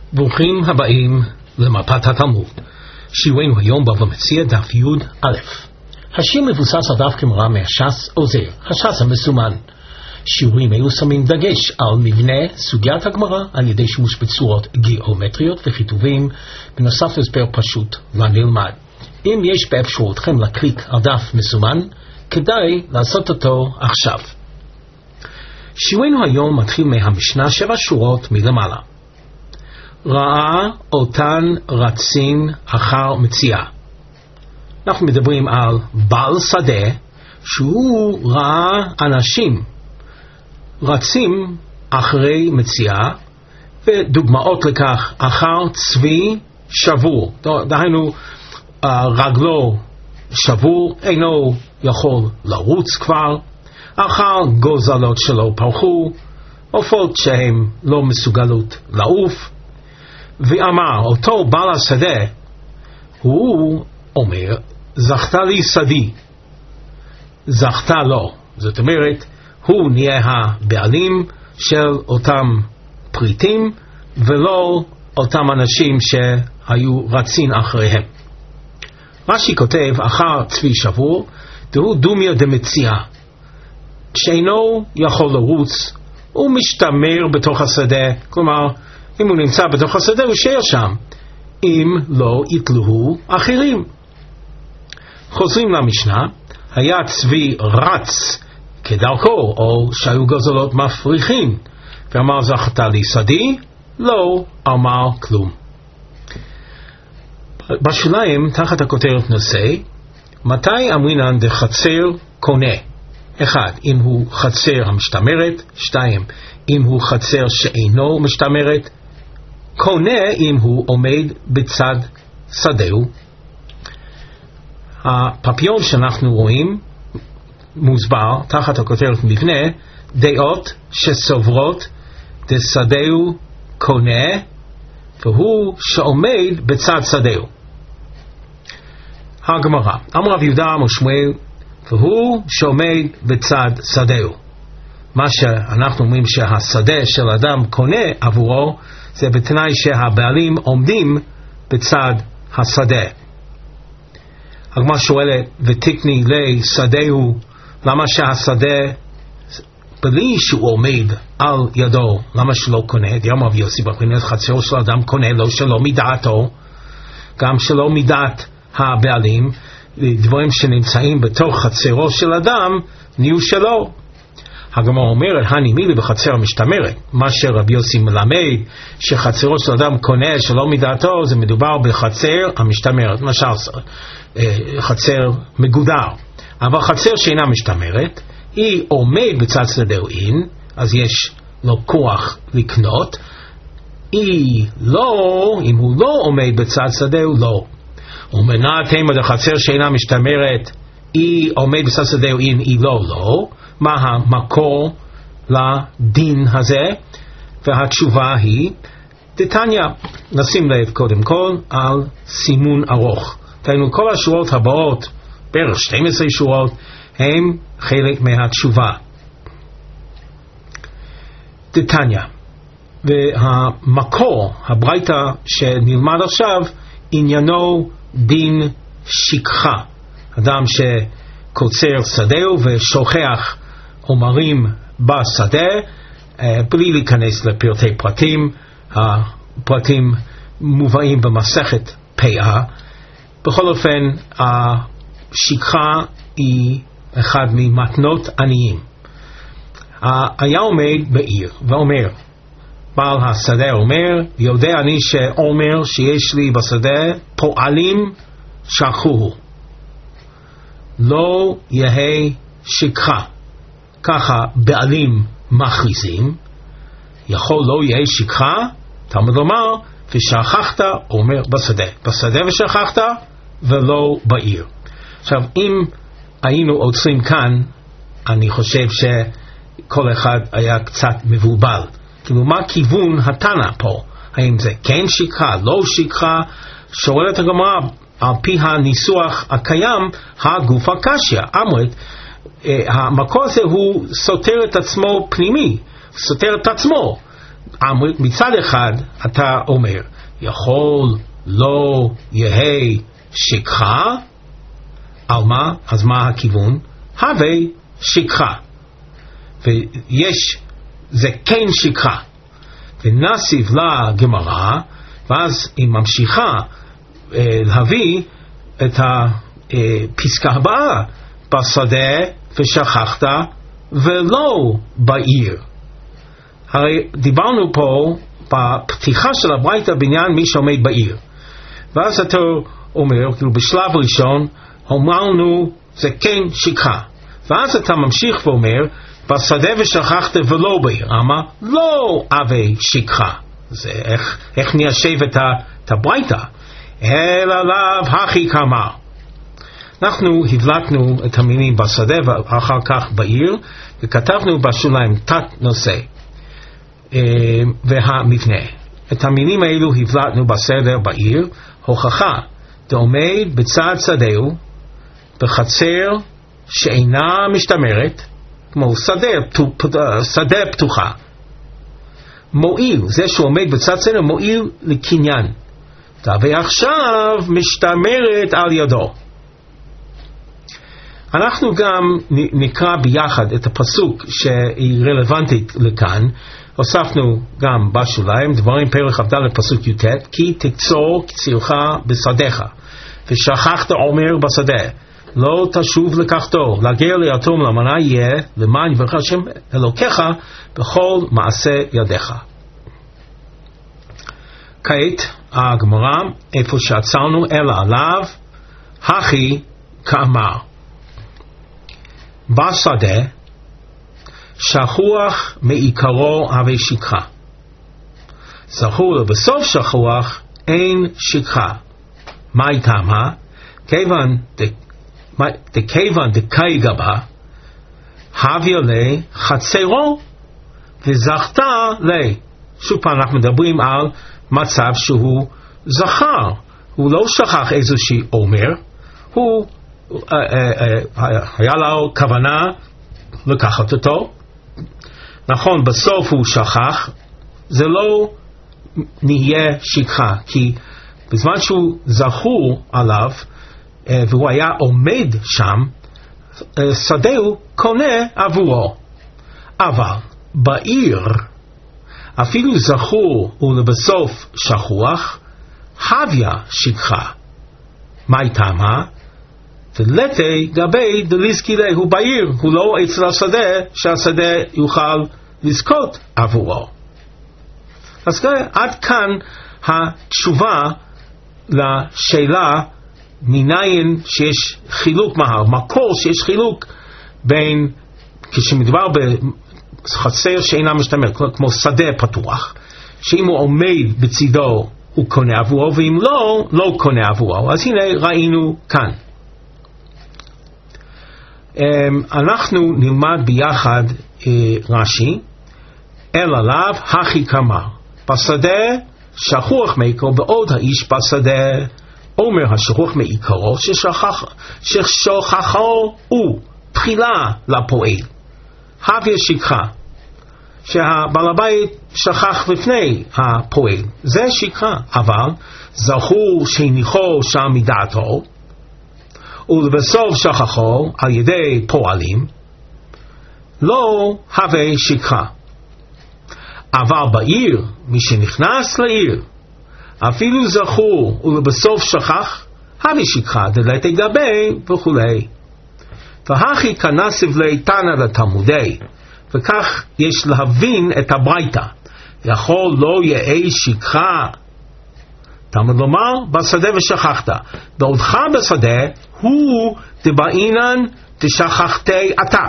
ברוכים הבאים למפת התלמוד. שיעורנו היום בבא מציעא דף י"א. השיר מבוסס על דף גמרא מהש"ס עוזר, הש"ס המסומן. שיעורים אלו שמים דגש על מבנה סוגיית הגמרא על ידי שימוש בצורות גיאומטריות וכיתובים, בנוסף להסבר פשוט לנלמד. אם יש באפשרותכם להקליק על דף מסומן, כדאי לעשות אותו עכשיו. שיעורנו היום מתחיל מהמשנה 7 שורות מלמעלה. ראה אותן רצין אחר מציאה. אנחנו מדברים על בעל שדה שהוא ראה אנשים רצים אחרי מציאה, ודוגמאות לכך: אחר צבי שבור, דהיינו רגלו שבור, אינו יכול לרוץ כבר, אחר גוזלות שלו פרחו, עופות שהן לא מסוגלות לעוף. ואמר אותו בעל השדה, הוא אומר, זכתה לי שדי, זכתה לו, זאת אומרת הוא נהיה הבעלים של אותם פריטים ולא אותם אנשים שהיו רצין אחריהם. רש"י כותב אחר צבי שבור, דהוא דומיה דמציאה, שאינו יכול לרוץ, הוא משתמר בתוך השדה, כלומר אם הוא נמצא בתוך השדה הוא יישאר שם, אם לא יתלוהו אחרים. חוזרים למשנה, היה צבי רץ כדרכו, או שהיו גזלות מפריחים, ואמר זכתה לי שדי, לא אמר כלום. בשוליים תחת הכותרת נושא, מתי אמרינן דחצר קונה? 1. אם הוא חצר המשתמרת. 2. אם הוא חצר שאינו משתמרת. קונה אם הוא עומד בצד שדהו. הפפיון שאנחנו רואים מוסבר תחת הכותרת מבנה, דעות שסוברות דשדהו קונה, והוא שעומד בצד שדהו. הגמרא, אמר רב יהודה אמר שמואל, והוא שעומד בצד שדהו. מה שאנחנו אומרים שהשדה של אדם קונה עבורו, זה בתנאי שהבעלים עומדים בצד השדה. הגמרא שואלת, ותקני לי שדהו, למה שהשדה בלי שהוא עומד על ידו, למה שלא קונה? דיאמר רבי יוסי בבחינת חצרו של אדם קונה לו שלא מדעתו, גם שלא מדעת הבעלים, דברים שנמצאים בתוך חצרו של אדם נהיו שלו. הגמרא אומרת, הנימי לי בחצר המשתמרת. מה שרבי יוסי מלמד שחצרו של אדם קונה שלא מדעתו, זה מדובר בחצר המשתמרת, למשל חצר מגודר. אבל חצר שאינה משתמרת, היא עומד בצד שדהו אין, אז יש לו כוח לקנות. היא לא, אם הוא לא עומד בצד שדהו, לא. ומנעתם עד החצר שאינה משתמרת, היא עומד בצד שדהו אין, היא לא. מה המקור לדין הזה? והתשובה היא דתניא. נשים לב קודם כל על סימון ארוך. תראינו, כל השורות הבאות, בערך 12 שורות, הם חלק מהתשובה. דתניא. והמקור, הברייתא שנלמד עכשיו, עניינו דין שכחה. אדם שקוצר שדהו ושוכח אומרים בשדה, בלי להיכנס לפרטי פרטים, הפרטים מובאים במסכת פאה. בכל אופן, השכחה היא אחד ממתנות עניים. היה עומד בעיר ואומר, בעל השדה אומר, יודע אני שאומר שיש לי בשדה פועלים שכחוהו, לא יהי שכחה. ככה בעלים מכריזים, יכול לא יהי שכחה, תלמוד לומר, ושכחת, אומר בשדה ושכחת, ולא בעיר. עכשיו, אם היינו עוצרים כאן, אני חושב שכל אחד היה קצת מבולבל. כאילו, מה כיוון התנא פה? האם זה כן שכחה, לא שכחה? שואלת הגמרא, על פי הניסוח הקיים, הגוף הקשיא. אמרת, המקור הזה הוא סותר את עצמו פנימי, סותר את עצמו. מצד אחד אתה אומר, יכול לא יהי שכחה, על מה? אז מה הכיוון? הווה שכחה. ויש, זה כן שכחה. ונסיב לה גמרא, ואז היא ממשיכה להביא את הפסקה הבאה, בשדה ושכחת ולא בעיר. הרי דיברנו פה בפתיחה של הברייתא בעניין מי שעומד בעיר, ואז אתה אומר, כאילו בשלב ראשון אמרנו זה כן שכחה, ואז אתה ממשיך ואומר בשדה ושכחת ולא בעיר. אמר לא הווה שכחה. זה איך ניישב את הברייתא? אלא לאו הכי כמה. אנחנו הבלטנו את המילים בשדה ואחר כך בעיר, וכתבנו בשוליים תת נושא והמבנה. את המילים האלו הבלטנו בסדר בעיר, הוכחה דעומד בצד שדהו בחצר שאינה משתמרת, כמו שדה פתוחה. מועיל, זה שעומד בצד שדהו מועיל לקניין, ועכשיו משתמרת על ידו. אנחנו גם נקרא ביחד את הפסוק שהיא רלוונטית לכאן. הוספנו גם בשוליים דברים פרק כ"ד פסוק י"ט, כי תקצור קצירך בשדך ושכחת עומר בשדה לא תשוב לקחתו, להגר ליתום למנה יהיה, למען יברך השם אלוקיך בכל מעשה ידיך. כעת הגמרא איפה שעצרנו, אלא עליו הכי כאמר. בשדה שכוח מעיקרו הווה שכחה, זכור לו בסוף שכוח אין שכחה. מה איתמה? כיוון דקייגה בה הביא לי חצרו וזכתה לי. שוב פעם אנחנו מדברים על מצב שהוא זכר, הוא לא שכח איזושהי עומר, הוא היה לו כוונה לקחת אותו, נכון, בסוף הוא שכח, זה לא נהיה שכחה, כי בזמן שהוא זכור עליו והוא היה עומד שם, שדהו קונה עבורו. אבל בעיר אפילו זכור ולבסוף שכוח הביא שכחה. מה איתמה? ולתי גבי דליסקי לה, הוא בעיר, הוא לא אצל השדה שהשדה יוכל לזכות עבורו. אז עד כאן התשובה לשאלה מניין שיש חילוק מקור שיש חילוק בין כשמדובר בחצר שאינה משתמרת, כמו שדה פתוח, שאם הוא עומד בצדו הוא קונה עבורו, ואם לא, לא קונה עבורו. אז הנה ראינו כאן. אנחנו נלמד ביחד רש"י, אלא לאו הכי כאמר. בשדה שכוח מעיקרו, בעוד האיש בשדה אומר השכוח מעיקרו ששכחו הוא תחילה לפועל, הביא שכחה, שהבעל הבית שכח לפני הפועל, זה שכחה. אבל זכור שהניחו שם מדעתו ולבסוף שכחו על ידי פועלים, לא הווה שכחה. אבל בעיר, מי שנכנס לעיר אפילו זכור ולבסוף שכח, הווה שכחה דלתי גבי וכולי. והכי כנסיב לי תנא לתלמודי, וכך יש להבין את הברייתא. יכול לא יהי שכחה, תלמוד לומר בשדה ושכחת, בעודך בשדה הוא דבעינן תשכחתי אתה,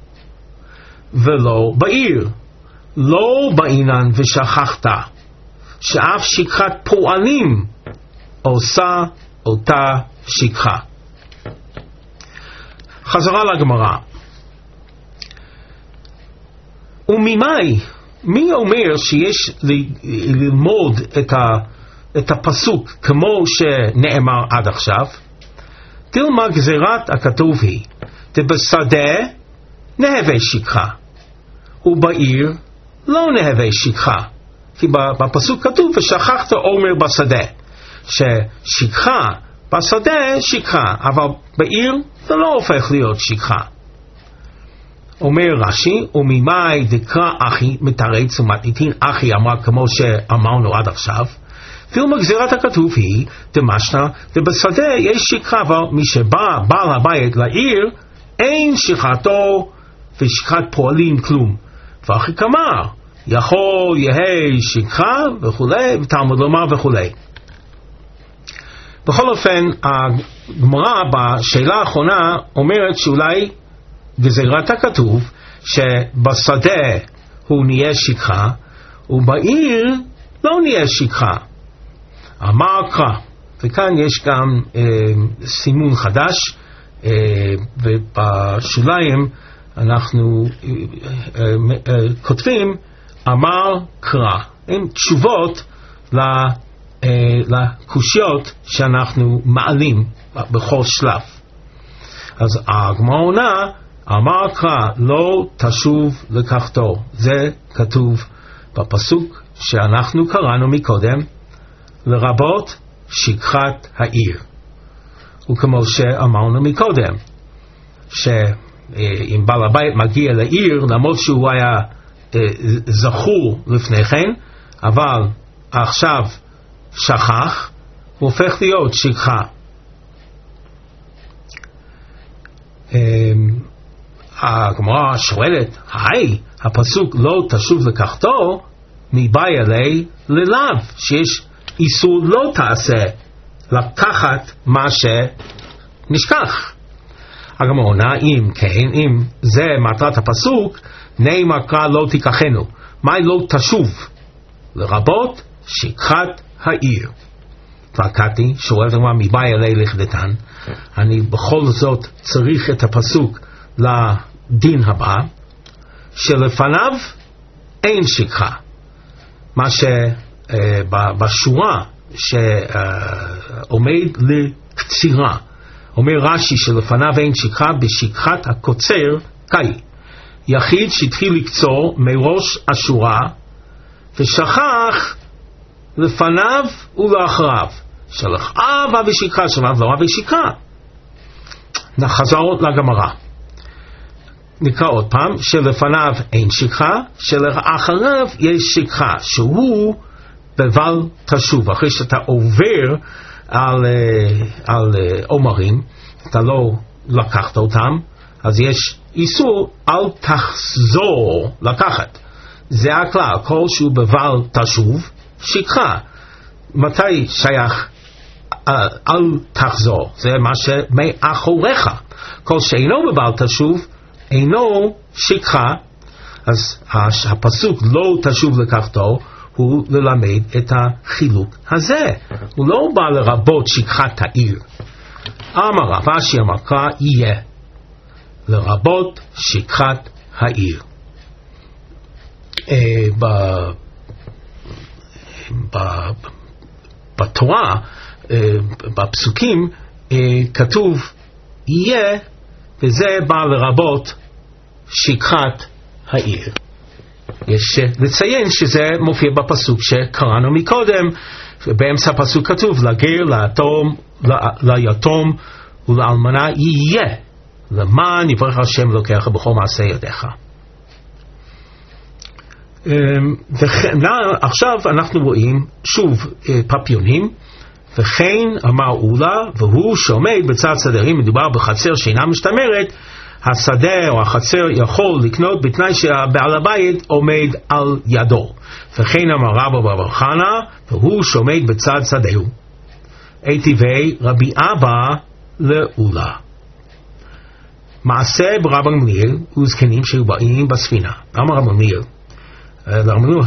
ולא בעיר לא בעינן ושכחת, שאף שכחת פועלים עושה אותה שכחה. חזרה לגמרא. מי אומר שיש ללמוד את הפסוק כמו שנאמר עד עכשיו? תלמד גזירת הכתוב היא דבשדה נהווה שכחה ובעיר לא נהווה שכחה. כי בפסוק כתוב ושכחת עומר בשדה, ששכחה בשדה שכחה, אבל בעיר זה לא הופך להיות שכחה. אומר רש"י, וממאי דקרא אחי מתרץ ומתניתין אחי אמר כמו שאמרנו עד עכשיו, ואילו גזירת הכתוב היא דמשנה ובשדה יש שכחה, אבל מי שבא בעל הבית לעיר אין שכחתו ושכחת פועלים כלום, ואחי כמר יכול יהי שכחה וכולי, ותלמוד לומר וכולי. בכל אופן, הגמרא בשאלה האחרונה אומרת שאולי גזירת הכתוב שבשדה הוא נהיה שכחה ובעיר לא נהיה שכחה. אמר קרא, וכאן יש גם סימון חדש, ובשוליים אנחנו כותבים אמר קרא, עם תשובות לקושיות שאנחנו מעלים בכל שלב. אז הגמרא עונה, אמר קרא לא תשוב לקחתו, זה כתוב בפסוק שאנחנו קראנו מקודם, לרבות שכחת העיר. וכמו שאמרנו מקודם, שאם בעל הבית מגיע לעיר, למרות שהוא היה זכור לפני כן, אבל עכשיו שכח, הוא הופך להיות שכחה. הגמרא שואלת, היי, הפסוק לא תשוב לקחתו, מבאי עלי ללאו, שיש איסור לא תעשה לקחת מה שנשכח. הגמרא עונה, אם כן, אם זה מטרת הפסוק, נאמר קרא לא תיקחנו, מה לא תשוב? לרבות שכחת העיר. והקטי שואלת מה מבאי עלי לכדתן, אני בכל זאת צריך את הפסוק לדין הבא, שלפניו אין שכחה. מה שבשורה שעומד לקצירה, אומר רש"י שלפניו אין שכחה בשכחת הקוצר קאי. יחיד שהתחיל לקצור מראש השורה ושכח לפניו ולאחריו, שלאחריו ושכחה, שלאחריו לא ושכחה. נחזור לגמרא, נקרא עוד פעם, שלפניו אין שכחה, שלאחריו יש שכחה, שהוא בבל תשוב. אחרי שאתה עובר על עומרים, אתה לא לקחת אותם, אז יש איסור, אל תחזור לקחת. זה הכלל, כל שהוא בבל תשוב, שכחה. מתי שייך אל תחזור? זה מה שמאחוריך. כל שאינו בבל תשוב, אינו שכחה. אז הפסוק לא תשוב לקחתו, הוא ללמד את החילוק הזה. הוא לא בא לרבות שכחת העיר. אמר רב אשי אמר קרא, יהיה לרבות שכחת העיר. בתורה, בפסוקים, כתוב יהיה, וזה בא לרבות שכחת העיר. יש לציין שזה מופיע בפסוק שקראנו מקודם, באמצע הפסוק כתוב לגר, ליתום ולאלמנה יהיה, למען יברך השם אלוקיך בכל מעשה ידיך. עכשיו אנחנו רואים שוב פפיונים, וכן אמר אולה, והוא שעומד בצד סדרים, מדובר בחצר שאינה משתמרת, השדה או החצר יכול לקנות בתנאי שהבעל הבית עומד על ידו. וכן אמר רבא בר חנא, והוא שעומד בצד שדהו. היטיבי רבי אבא לאולה. מעשה ברב גמליאל וזקנים שהיו באים בספינה. אמר רב גמליאל, לרמנו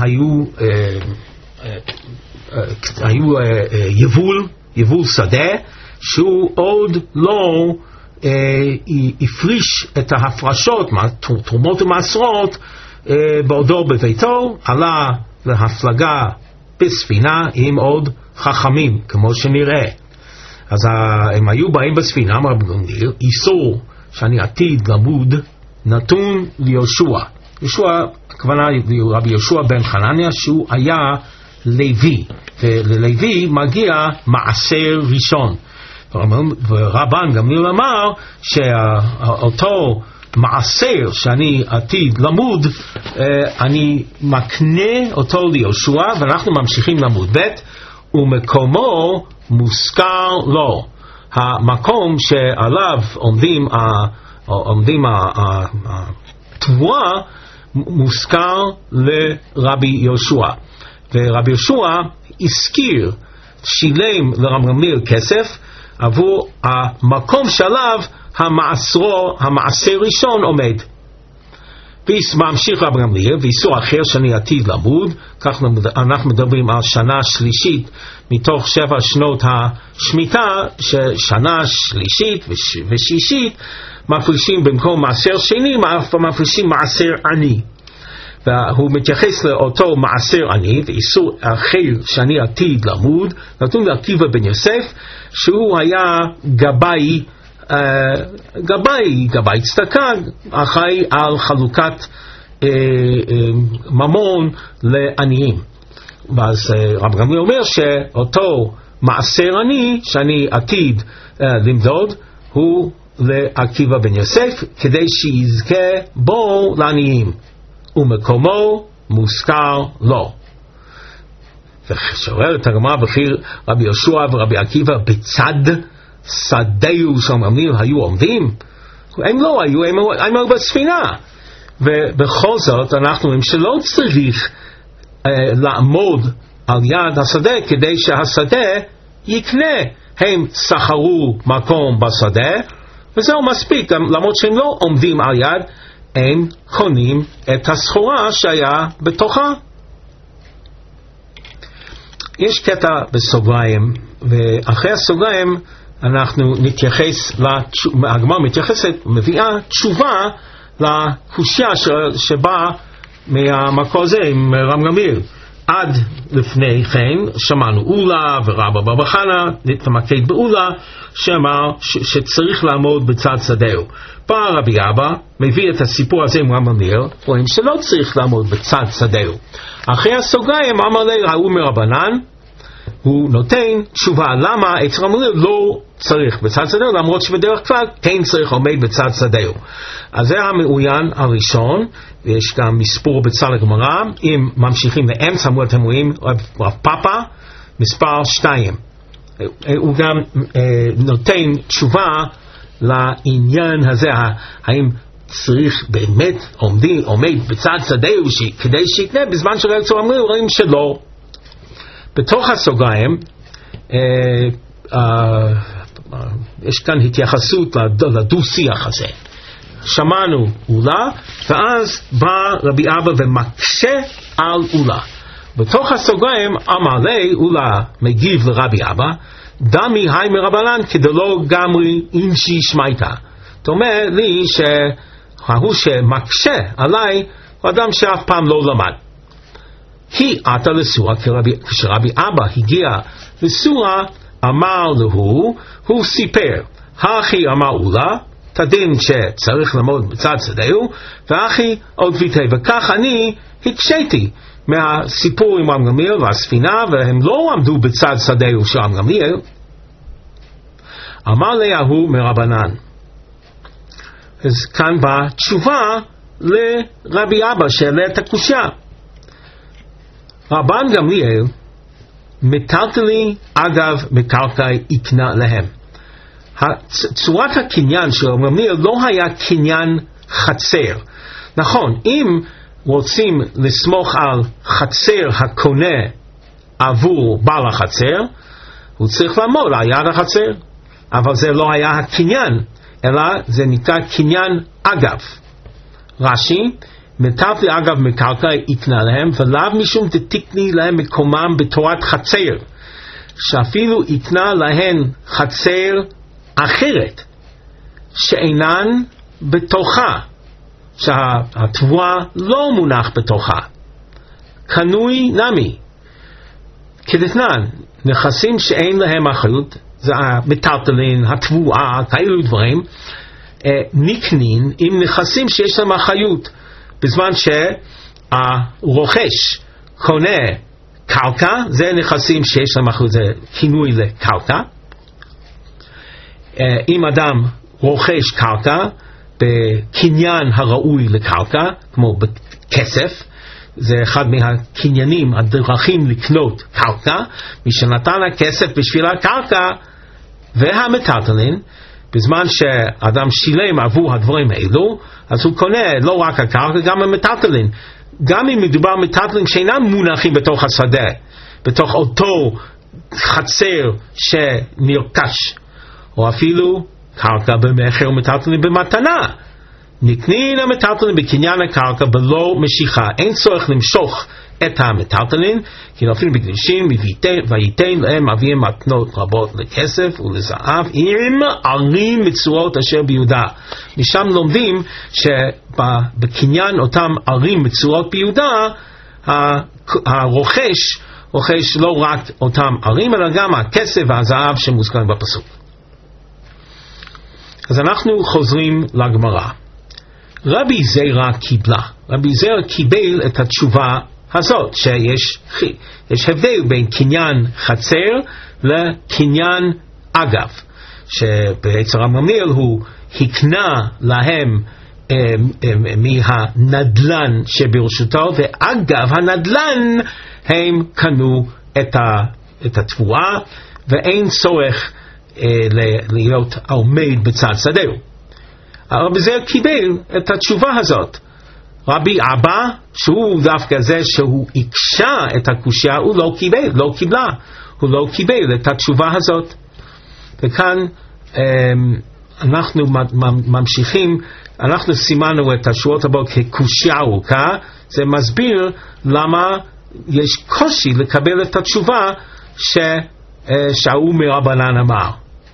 היו יבול שדה שהוא עוד לא הפריש את ההפרשות, תרומות ומעשרות, בעודו בביתו, עלה להפלגה בספינה עם עוד חכמים, כמו שנראה. אז הם היו באים בספינה, אמר רבי גמליאל, איסור שאני עתיד למוד נתון ליהושע, יהושע, הכוונה רבי יהושע בן חנניה, שהוא היה לוי, וללוי מגיע מעשר ראשון. ורבן גמליאל אמר שאותו מעשר שאני עתיד למוד, אני מקנה אותו ליהושע, ואנחנו ממשיכים למוד ב', ומקומו מוזכר לו. המקום שעליו עומדים התבואה מוזכר לרבי יהושע, ורבי יהושע הזכיר, שילם לרב גמליאל כסף עבור המקום שעליו המעשר ראשון עומד. וממשיך רב גמליאל, ואיסור אחר שאני עתיד למוד, כך אנחנו מדברים על שנה שלישית מתוך 7 שנות השמיטה, ששנה שלישית ושישית מפרישים במקום מעשר שני, מפרישים מעשר עני. והוא מתייחס לאותו מעשר עני, ואיסור אחר שאני עתיד למוד, נתון לעקיבא בן יוסף, שהוא היה גבאי צדקה, אחראי על חלוקת ממון לעניים. ואז רב גמליאל אומר שאותו מעשר עני שאני עתיד למדוד הוא לעקיבא בן יוסף, כדי שיזכה בו לעניים, ומקומו מוזכר לו. ושואל את הגמרא, וכי רבי יהושע ורבי עקיבא בצד שדהו של גמליאל היו עומדים? הם לא היו, הם היו בספינה. ובכל זאת אנחנו אומרים שלא צריך לעמוד על יד השדה כדי שהשדה יקנה. הם שכרו מקום בשדה וזהו מספיק, למרות שהם לא עומדים על יד, הם קונים את הסחורה שהיה בתוכה. יש קטע בסוגריים, ואחרי הסוגריים אנחנו נתייחס, הגמרא מתייחסת, מביאה תשובה לקושיה שבאה מהמקור הזה עם רב גמליאל. עד לפני כן שמענו אולה ורבא בר חנא נתמקד באולה, שאמר שצריך לעמוד בצד שדהו. בא רבי אבא מביא את הסיפור הזה עם רב גמליאל, רואים שלא צריך לעמוד בצד שדהו. אחרי הסוגריים אמר לי ראו מרבנן, הוא נותן תשובה למה אצל רב גמליאל לא צריך בצד שדהו, למרות שבדרך כלל כן צריך עומד בצד שדהו. אז זה המעוין הראשון. יש גם מספור בצד הגמרא, אם ממשיכים לאמצע עמוד אתם רואים רב פאפא מספר 2, הוא גם נותן תשובה לעניין הזה, האם צריך באמת עומד בצד שדהו כדי שיקנה, בזמן שלא יצאו אמרו רואים שלא. בתוך הסוגריים יש כאן התייחסות לדו שיח הזה. שמענו אולה, ואז בא רבי אבא ומקשה על אולה. בתוך הסוגריים אמר לי, אולה מגיב לרבי אבא, דמי היי מרבנן כדלא גמרי אינשי שמייתא. זאת אומרת לי שההוא שמקשה עליי הוא אדם שאף פעם לא למד. כי עתה לסורה, כשרבי אבא הגיע לסורה, אמר לו, הוא סיפר, הכי אמר אולה, תדין שצריך לעמוד בצד שדהו, ואחי עוד ויתה, וכך אני הקשיתי מהסיפור עם רב גמליאל והספינה, והם לא עמדו בצד שדהו של רב גמליאל. אמר ליהו מרבנן. אז כאן באה תשובה לרבי אבא שהעלה את הקושיה. רבן גמליאל מטלטלי אגב מקרקע יקנה להם. צורת הקניין של רב גמליאל לא היה קניין חצר. נכון, אם רוצים לסמוך על חצר הקונה עבור בעל החצר, הוא צריך לעמוד על יד החצר, אבל זה לא היה הקניין, אלא זה נקרא קניין אגב. רש"י, מטלטלי אגב מקרקע יקנה להם, ולאו משום דתקני להם מקומם בתורת חצר, שאפילו יקנה להן חצר אחרת שאינן בתוכה, שהתבואה לא מונח בתוכה, קנוי נמי כדתנן, נכסים שאין להם אחריות, זה המטלטלין, התבואה, כאלו דברים, נקנין עם נכסים שיש להם אחריות, בזמן שהרוכש קונה קרקע, זה נכסים שיש להם אחוז כינוי לקרקע. אם אדם רוכש קרקע בקניין הראוי לקרקע, כמו בכסף, זה אחד מהקניינים, הדרכים לקנות קרקע, מי שנתן הכסף בשביל הקרקע והמטלטלין, בזמן שאדם שילם עבור הדברים האלו, אז הוא קונה לא רק הקרקע, גם המטלטלין. גם אם מדובר מטלטלין שאינם מונחים בתוך השדה, בתוך אותו חצר שנרכש, או אפילו קרקע במחיר ומטלטלין במתנה. נקנין המטלטלין בקניין הקרקע בלא משיכה, אין צורך למשוך את המטלטלין, כי נופלים בקדושים, וייתן להם אביהם מתנות רבות לכסף ולזהב, עם ערים מצורות אשר ביהודה. משם לומדים שבקניין אותם ערים מצורות ביהודה, הרוכש רוכש לא רק אותם ערים, אלא גם הכסף והזהב שמוזכרים בפסוק. אז אנחנו חוזרים לגמרא. רבי זירא קיבל את התשובה הזאת, שיש הבדל בין קניין חצר לקניין אגב, שבעצם הממיר הוא הקנה להם מהנדלן שברשותו, ואגב הנדלן הם קנו את התבואה, ואין צורך להיות עומד בצד שדהו. רבי זירא קיבל את התשובה הזאת. רבי אבא, שהוא דווקא זה שהוא הקשה את הקושיה, הוא לא קיבל את התשובה הזאת. וכאן אנחנו ממשיכים, אנחנו סימנו את השורות הבאות כקושיה ארוכה, זה מסביר למה יש קושי לקבל את התשובה שההוא מרבנן אמר.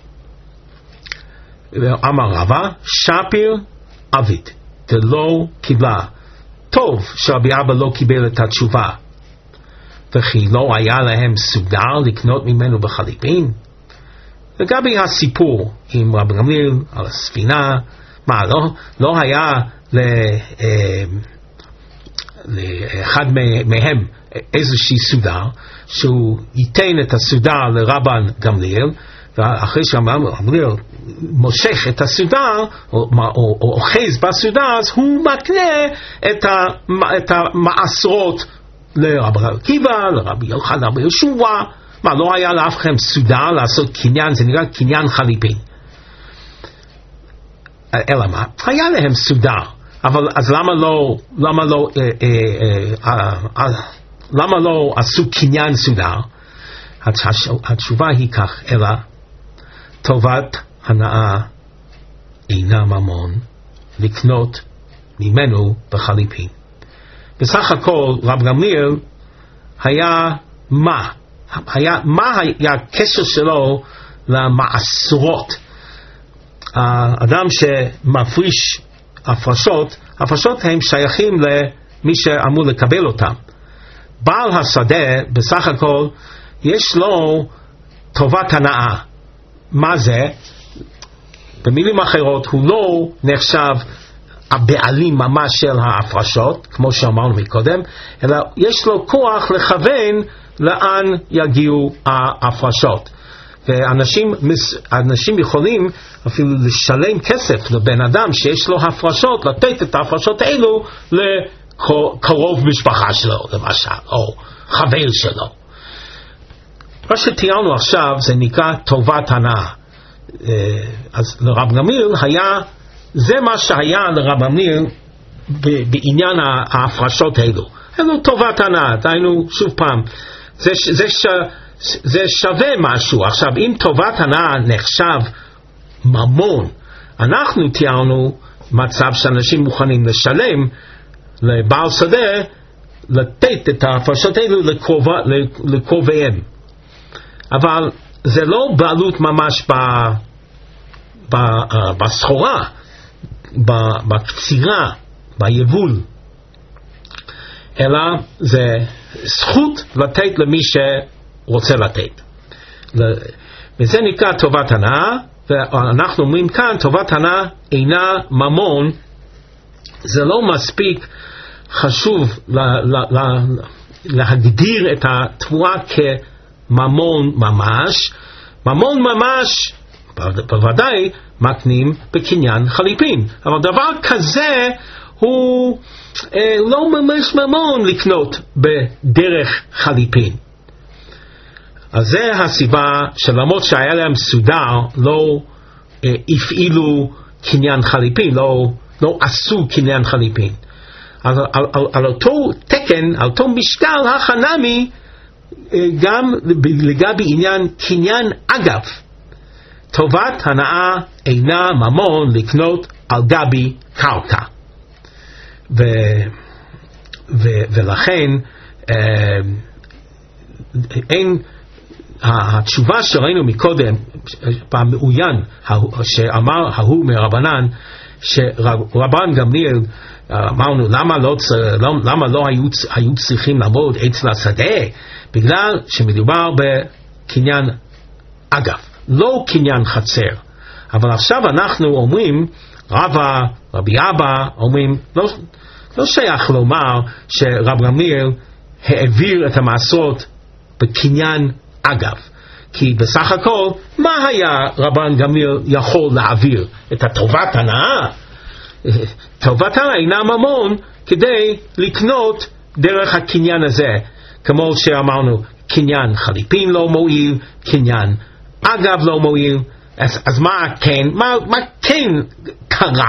אמר רבא, שפיר עביד, דלא קיבלה. טוב שרבי אבא לא קיבל את התשובה, וכי לא היה להם סודר לקנות ממנו בחליפין. לגבי הסיפור עם רבי גמליאל על הספינה, מה לא היה לאחד מהם איזושהי סודר, שהוא ייתן את הסודר לרבן גמליאל, ואחרי שהגמליאל מושך את הסודר או אוחז בסודר, אז הוא מקנה את המעשרות לרבי עקיבא, לרבי יוחנן, לרבי יהושע. מה, לא היה לאף אחד סודר לעשות קניין, זה נראה קניין חליפין. אלא מה? היה להם סודר, אבל אז למה לא עשו קניין סודר? התשובה היא כך, אלא טובת הנאה אינה ממון לקנות ממנו בחליפין. בסך הכל רב גמליאל היה מה היה הקשר שלו למעשרות. האדם שמפריש הפרשות הם שייכים למי שאמור לקבל אותם. בעל השדה בסך הכל יש לו טובת הנאה. מה זה? במילים אחרות, הוא לא נחשב הבעלים ממש של ההפרשות, כמו שאמרנו מקודם, אלא יש לו כוח לכוון לאן יגיעו ההפרשות. ואנשים יכולים אפילו לשלם כסף לבן אדם שיש לו הפרשות, לתת את ההפרשות האלו לקרוב משפחה שלו, למשל, או חבר שלו. מה שתיארנו עכשיו זה נקרא טובת הנאה. אז לרב גמליאל זה מה שהיה לרב גמליאל בעניין ההפרשות האלו. אלו טובת הנאה, דיינו שוב פעם, זה שווה משהו. עכשיו, אם טובת הנאה נחשב ממון, אנחנו תיארנו מצב שאנשים מוכנים לשלם לבעל שדה, לתת את ההפרשות האלו לקרוביהם. אבל זה לא בעלות ממש בסחורה, בקצירה, ביבול, אלא זה זכות לתת למי שרוצה לתת. וזה נקרא טובת הנאה, ואנחנו אומרים כאן, טובת הנאה אינה ממון. זה לא מספיק חשוב להגדיר את התבואה כממון ממש. ממון ממש בוודאי מקנים בקניין חליפין, אבל דבר כזה הוא לא ממש ממון לקנות בדרך חליפין. אז זה הסיבה שלמרות שהיה להם סודר לא הפעילו קניין חליפין, לא עשו קניין חליפין. על אותו תקן, על אותו משקל החנמי, גם לגבי עניין קניין אגב, טובת הנאה אינה ממון לקנות על גבי קרקע. ולכן אין, התשובה שראינו מקודם במעוין שאמר ההוא מרבנן, שרבן גמליאל אמרנו למה לא היו צריכים לעמוד אצל השדה, בגלל שמדובר בקניין אגב, לא קניין חצר. אבל עכשיו אנחנו אומרים, רבי אבא אומרים, לא שייך לומר שרב גמליאל העביר את המעשרות בקניין אגב, כי בסך הכל מה היה רבן גמליאל יכול להעביר? את הטובת הנאה. טובת הנאה אינה ממון כדי לקנות דרך הקניין הזה, כמו שאמרנו, קניין חליפין לא מועיל, קניין אגב לא מועיל. אז מה כן קרה?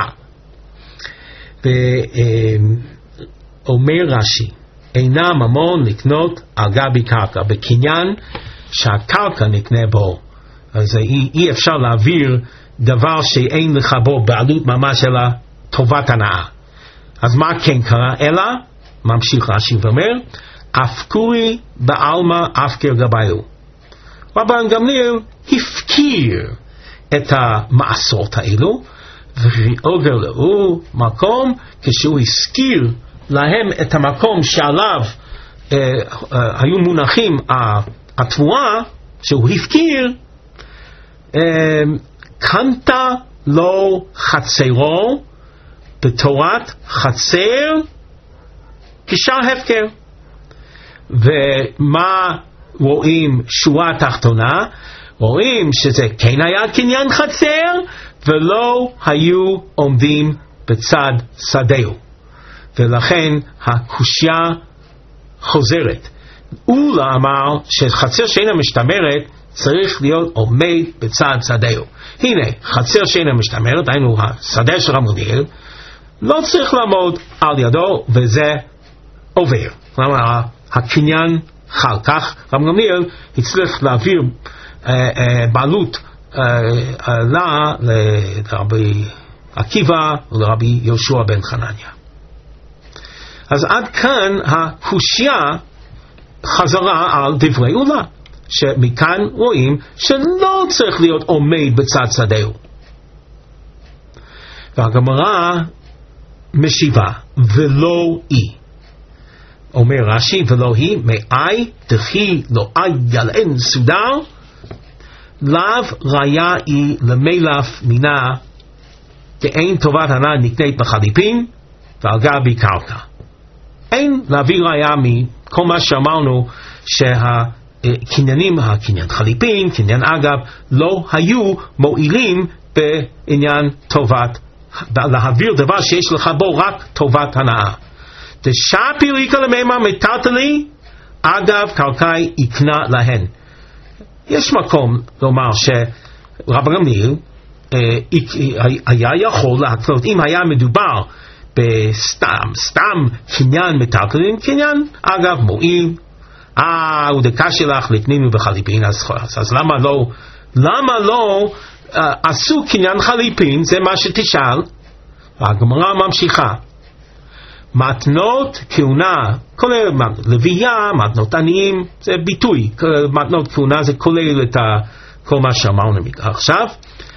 ואומר רש"י, אינה ממון לקנות על גבי קרקע, בקניין שהקרקע נקנה בו. אז אי אפשר להעביר דבר שאין לך בו בעלות ממש אלא טובת הנאה. אז מה כן קרה? אלא, ממשיך רש"י ואומר, הפקורי בעלמא הפקר גביו. רבן גמליאל הפקיר את המעשרות האלו, ואוגר לאו מקום, כשהוא הזכיר להם את המקום שעליו היו מונחים התבואה שהוא הפקיר, קנתה לו חצרו בתורת חצר כשאר הפקר. ומה רואים שורה תחתונה? רואים שזה כן היה קניין חצר ולא היו עומדים בצד שדהו, ולכן הקושיה חוזרת. אולה אמר שחצר שאינה משתמרת צריך להיות עומד בצד שדהו. הנה, חצר שאינה משתמרת, היינו השדה של רב גמליאל, לא צריך לעמוד על ידו, וזה עובר. כלומר, הקניין חל. כך רב גמליאל הצליח להעביר בעלות לרבי עקיבא ולרבי יהושע בן חנניה. אז עד כאן הקושיה חזרה על דברי אולה, שמכאן רואים שלא צריך להיות עומד בצד שדהו. והגמרא משיבה, ולא היא. אומר רש"י, ולא היא, מאי דכי לא ילאן סודר, לאו ראיה היא למילף מינה, כאין טובת הנאה נקנית בחליפין ועל גבי קרקע. אין להביא ראיה מכל מה שאמרנו שהקניינים, הקניין חליפין, קניין אגב, לא היו מועילים בעניין טובת, להעביר דבר שיש לך בו רק טובת הנאה. דשאפי ריקה למימה מטלטלי, אגב קרקעי יקנה להן. יש מקום לומר שרב גמליאל היה יכול להקנות, אם היה מדובר בסתם קניין מטלטלין, קניין אגב מועיל, ודקשה לך לקנינו בחליפין, אז למה לא עשו קניין חליפין? זה מה שתשאל. והגמרא ממשיכה, מתנות כהונה, כולל לוויה, מתנות עניים, זה ביטוי, מתנות כהונה זה כולל את כל מה שאמרנו עכשיו.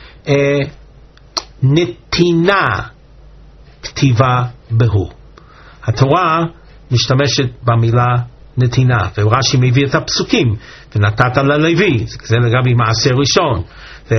נתינה כתיבה בהו. התורה משתמשת במילה נתינה, ורש"י מביא את הפסוקים, ונתת ללוי, זה לגבי מעשר ראשון,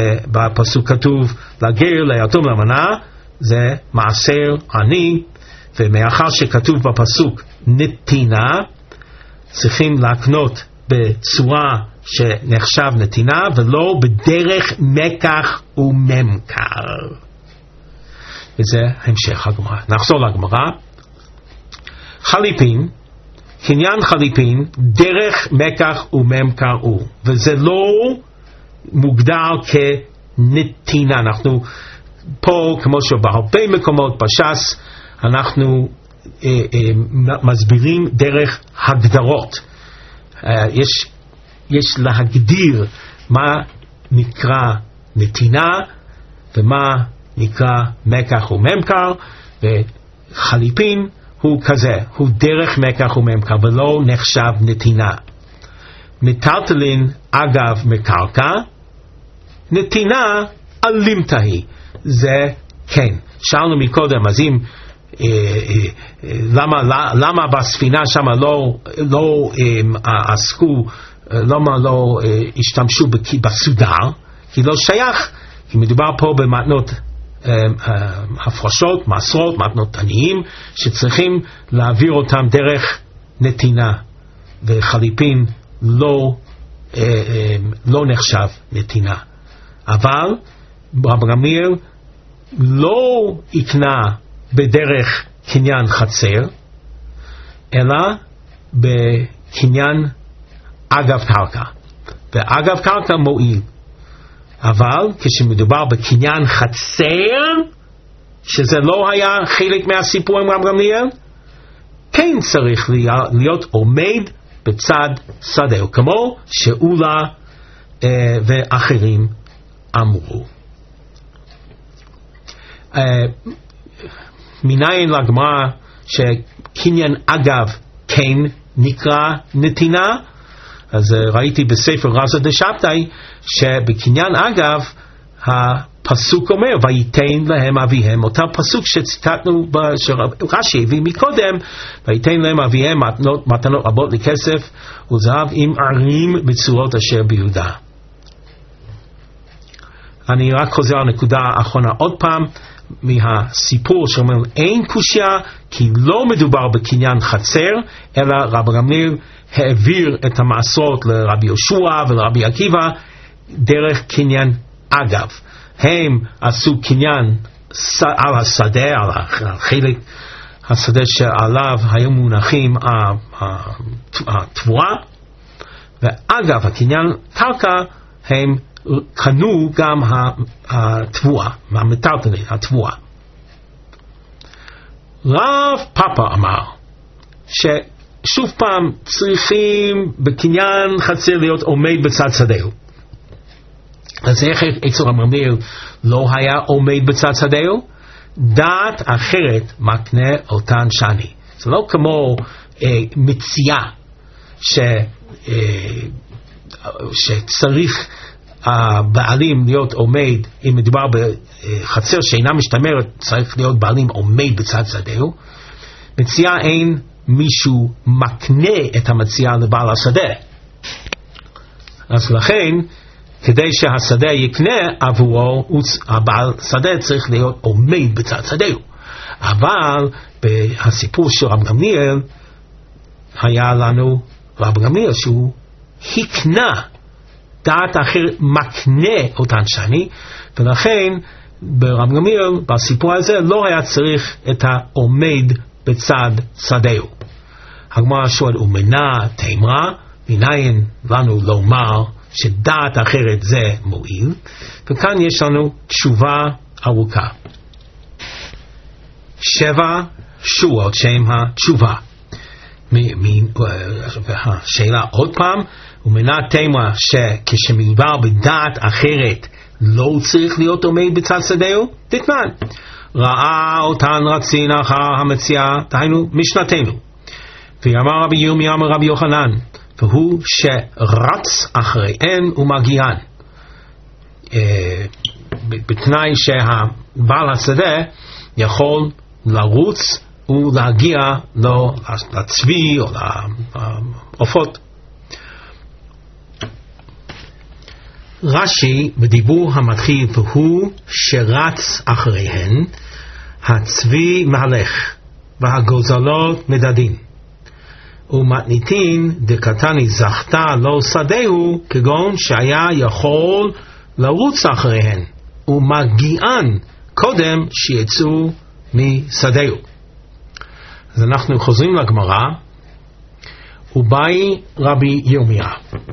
ובפסוק כתוב לגר, ליתום, לאלמנה, זה מעשר עני, ומאחר שכתוב בפסוק נתינה, צריכים להקנות בצורה שנחשב נתינה ולא בדרך מקח וממכר. וזה המשך הגמרא. נחזור לגמרא. חליפין, קניין חליפין, דרך מקח וממכר הוא, וזה לא מוגדר כנתינה. אנחנו פה, כמו שבהרבה מקומות בש"ס, אנחנו מסבירים דרך הגדרות. יש להגדיר מה נקרא נתינה ומה נקרא מקח וממכר, וחליפין הוא כזה, הוא דרך מקח וממכר ולא נחשב נתינה. מטלטלין אגב מקרקע, נתינה אלימתהי, זה כן. שאלנו מקודם, אז אם למה בספינה שם לא עסקו, למה לא השתמשו בסודר? כי לא שייך, כי מדובר פה במתנות הפרשות, מעשרות, מתנות עניים, שצריכים להעביר אותם דרך נתינה, וחליפין לא נחשב נתינה. אבל רבי גמליאל לא יקנה בדרך קניין חצר, אלא בקניין אגב קרקע. ואגב קרקע מועיל. אבל כשמדובר בקניין חצר, שזה לא היה חלק מהסיפור עם רבי גמליאל, כן צריך להיות עומד בצד שדהו, כמו שאולה ואחרים אמרו. מניין לגמרא שקניין אגב כן נקרא נתינה? אז ראיתי בספר רז"א דשבתאי שבקניין אגב הפסוק אומר ויתן להם אביהם, אותה פסוק שציטטנו שרש"י הביא מקודם, ויתן להם אביהם מתנות רבות לכסף וזהב עם ערים מצורות אשר ביהודה. אני רק חוזר על נקודה האחרונה עוד פעם מהסיפור שאומר אין קושיה, כי לא מדובר בקניין חצר, אלא רבי גמליאל העביר את המעשרות לרבי יהושע ולרבי עקיבא דרך קניין אגב. הם עשו קניין על השדה, על חלק השדה שעליו היו מונחים התבואה, ואגב הקניין קרקע הם קנו גם התבואה, מהמטלטלין, התבואה. רב פאפה אמר ששוב פעם צריכים בקניין חצר להיות עומד בצד שדהו. אז איך אצל רבי גמליאל לא היה עומד בצד שדהו? דעת אחרת מקנה אותן שני. זה לא כמו מציאה שצריך הבעלים להיות עומד, אם מדובר בחצר שאינה משתמרת, צריך להיות בעלים עומד בצד שדהו. מציאה אין מישהו מקנה את המציאה לבעל השדה. אז לכן, כדי שהשדה יקנה עבורו, הבעל שדה צריך להיות עומד בצד שדהו. אבל בסיפור של רבי גמליאל, היה לנו רבי גמליאל שהוא הקנה, דעת אחרת מקנה אותן שני, ולכן ברבי גמליאל בסיפור הזה לא היה צריך את העומד בצד שדהו. הגמרא שואל ומנה תימרה, מניין לנו לומר שדעת אחרת זה מועיל? וכאן יש לנו תשובה ארוכה. 7 שורות שהם התשובה. השאלה עוד פעם, ומנה תימרה שכשמדובר בדעת אחרת לא צריך להיות עומד בצד שדהו? תתמן. ראה אותן רצין אחר המציאה, דהיינו משנתנו. ויאמר רבי ירמיה אמר רבי יוחנן, והוא שרץ אחריהן ומגיען. בתנאי שהבעל השדה יכול לרוץ ולהגיע לו לצבי או לעופות. רש"י בדיבור המתחיל והוא שרץ אחריהן, הצבי מהלך והגוזלות מדדין. ומתניתין דקתני זכתה לא שדהו, כגון שהיה יכול לרוץ אחריהן, ומגיען קודם שיצאו משדהו. אז אנחנו חוזרים לגמרא. ובאי רבי ירמיה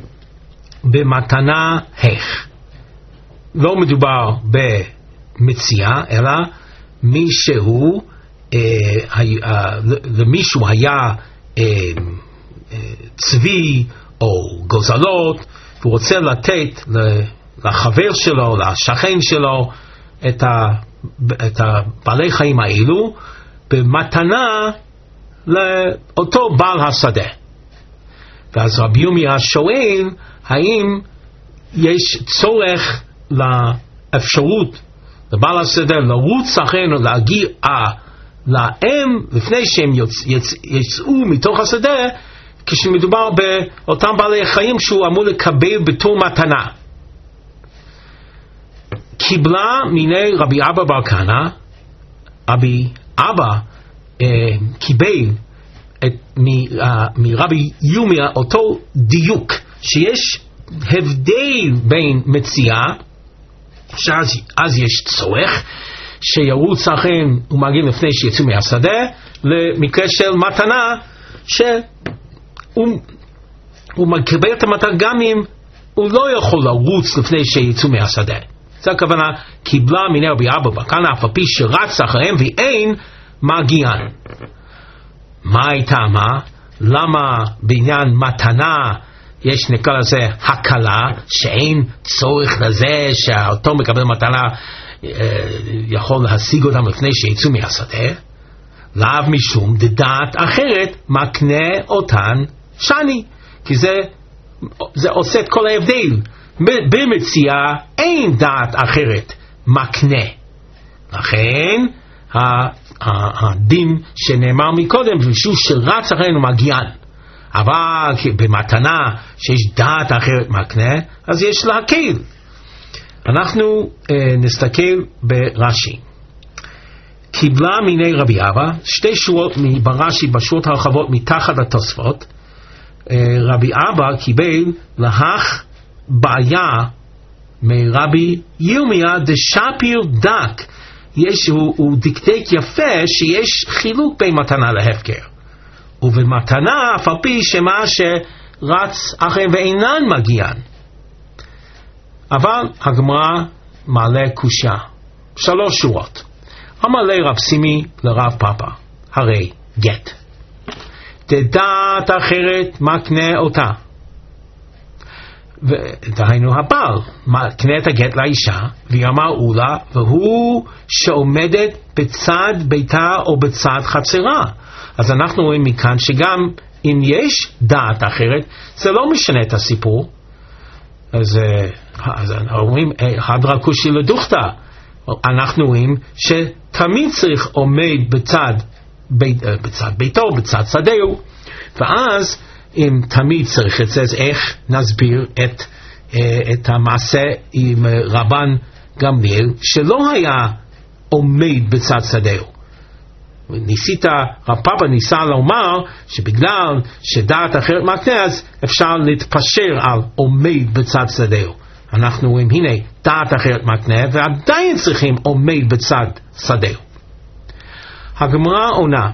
במתנה איך. לא מדובר במציאה, אלא מישהו, למישהו היה צבי או גוזלות, והוא רוצה לתת לחבר שלו, לשכן שלו, את הבעלי חיים האלו במתנה לאותו בעל השדה. ואז רבי ירמיה שואל האם יש צורך לאפשרות לבעל השדה לרוץ אחרינו, להגיע להם לפני שהם יצאו מתוך השדה, כשמדובר באותם בעלי חיים שהוא אמור לקבל בתור מתנה. קיבלה מיני רבי אבא בר כהנא, רבי אבא קיבל מרבי ירמיה אותו דיוק, שיש הבדל בין מציאה, שאז יש צורך שירוץ אחריהם ומגיעים לפני שיצאו מהשדה, למקרה של מתנה שהוא מקבל את המתנה גם אם הוא לא יכול לרוץ לפני שיצאו מהשדה. זו הכוונה, קיבלה מיני רבי אבא בר כהנא אף על פי שרץ אחריהם ואין מגיען. מה הייתה מה? למה בעניין מתנה יש נקרא לזה הקלה, שאין צורך לזה שאותו מקבל מתנה יכול להשיג אותם לפני שיצאו מהשדה? לאו משום דעת אחרת מקנה אותן שני, כי זה עושה את כל ההבדל. במציאה אין דעת אחרת מקנה, לכן הדין שנאמר מקודם שהוא שרץ אחרינו מגיען. אבל במתנה שיש דעת אחרת מקנה, אז יש להקל. אנחנו נסתכל ברש"י. קיבלה מיני רבי אבא, שתי שורות ברש"י בשורות הרחבות מתחת התוספות. רבי אבא קיבל להך בעיה מרבי ירמיה דשפיר דק. הוא דקדק יפה שיש חילוק בין מתנה להפקר. ובמתנה אף על פי שמה שרץ אחריהם ואינן מגיען. אבל הגמרא מעלה קושיה, 3 שורות. אמר לי רב סימי לרב פאפא, הרי גט דעת אחרת מקנה אותה. ודהיינו הבעל מקנה את הגט לאישה, והיא אמר אולה, והוא שעומדת בצד ביתה או בצד חצרה. אז אנחנו רואים מכאן שגם אם יש דעת אחרת, זה לא משנה את הסיפור. אז אומרים, הדרה קושי לדוכתא. אנחנו רואים שתמיד צריך עומד בצד ביתו, בצד שדהו. ואז אם תמיד צריך את זה, אז איך נסביר את המעשה עם רבן גמליאל, שלא היה עומד בצד שדהו? רב פאפא ניסה לומר שבגלל שדעת אחרת מקנה, אז אפשר להתפשר על עומד בצד שדהו. אנחנו רואים, הנה, דעת אחרת מקנה, ועדיין צריכים עומד בצד שדהו. הגמרא עונה,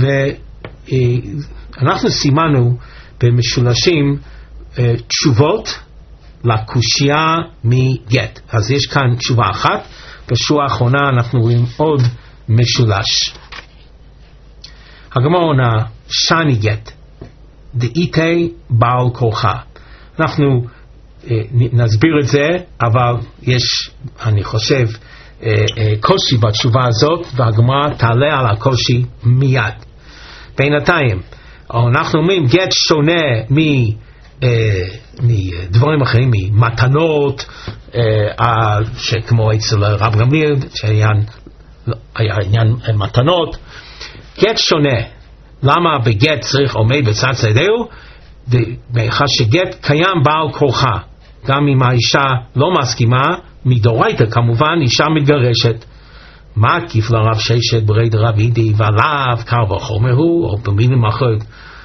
ואנחנו סימנו במשולשים תשובות לקושיה מגט. אז יש כאן תשובה אחת, בשורה האחרונה אנחנו רואים עוד משולש. הגמרא עונה, שני גט דאיתי בעל כורחה. אנחנו נסביר את זה, אבל יש, אני חושב, קושי בתשובה הזאת, והגמרא תעלה על הקושי מיד. בינתיים אנחנו אומרים גט שונה מדברים אחרים, ממתנות, שכמו אצל רב גמליאל שהיה עניין מתנות. גט שונה. למה בגט צריך עומד בצד שדהו? מאחר שגט קיים בעל כורחה. גם אם האישה לא מסכימה, מדאורייתא כמובן אישה מתגרשת. מקיף לרב ששת ברי דרב ידי ועליו קל וחומר הוא, או במילים אחרות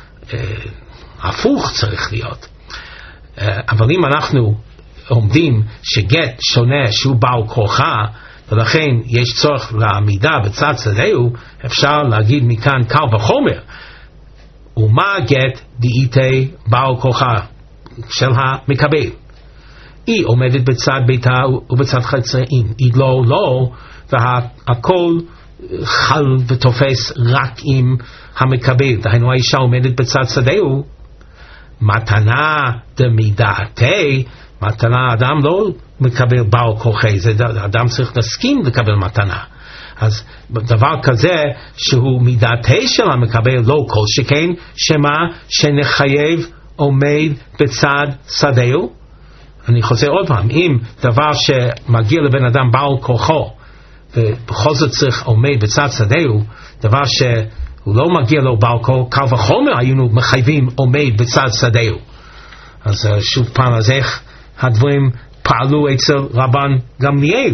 הפוך צריך להיות. אבל אם אנחנו עומדים שגט שונה שהוא בעל כורחה, ולכן יש צורך לעמידה בצד שדהו, אפשר להגיד מכאן קל וחומר. ומה גט דאיתי בעל כורחה של המקבל? היא עומדת בצד ביתה ובצד חצרים, היא לא, והכל חל ותופס רק עם המקבל. דהיינו האישה עומדת בצד שדהו. מתנה דמידעתי, מתנה אדם לא מקבל בעל כורחי, זה אדם צריך להסכים לקבל מתנה. אז דבר כזה שהוא מידעתי של המקבל, לא כל שכן, שמה שנחייב עומד בצד שדהו. אני חוזר עוד פעם, אם דבר שמגיע לבן אדם בעל כורחו ובכל זאת צריך עומד בצד שדהו, דבר שהוא לא מגיע לו בעל כורחו, קל וחומר היינו מחייבים עומד בצד שדהו. אז שוב פעם, אז איך הדברים פעלו אצל רבן גמליאל?